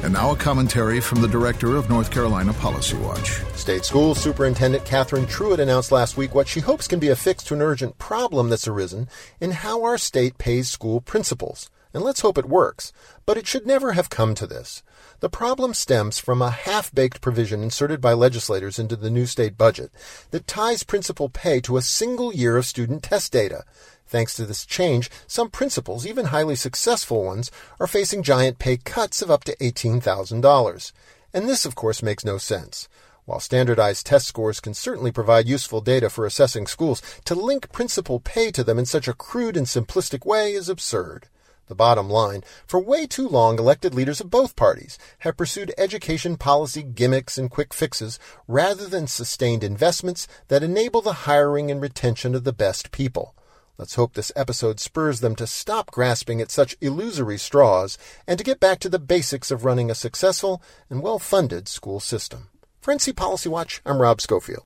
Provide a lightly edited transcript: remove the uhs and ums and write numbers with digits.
And now a commentary from the director of North Carolina Policy Watch. State School Superintendent Catherine Truitt announced last week what she hopes can be a fix to an urgent problem that's arisen in how our state pays school principals. And let's hope it works. But it should never have come to this. The problem stems from a half-baked provision inserted by legislators into the new state budget that ties principal pay to a single year of student test data. Thanks to this change, some principals, even highly successful ones, are facing giant pay cuts of up to $18,000. And this, of course, makes no sense. While standardized test scores can certainly provide useful data for assessing schools, to link principal pay to them in such a crude and simplistic way is absurd. The bottom line, for way too long, elected leaders of both parties have pursued education policy gimmicks and quick fixes rather than sustained investments that enable the hiring and retention of the best people. Let's hope this episode spurs them to stop grasping at such illusory straws and to get back to the basics of running a successful and well-funded school system. For NC Policy Watch, I'm Rob Schofield.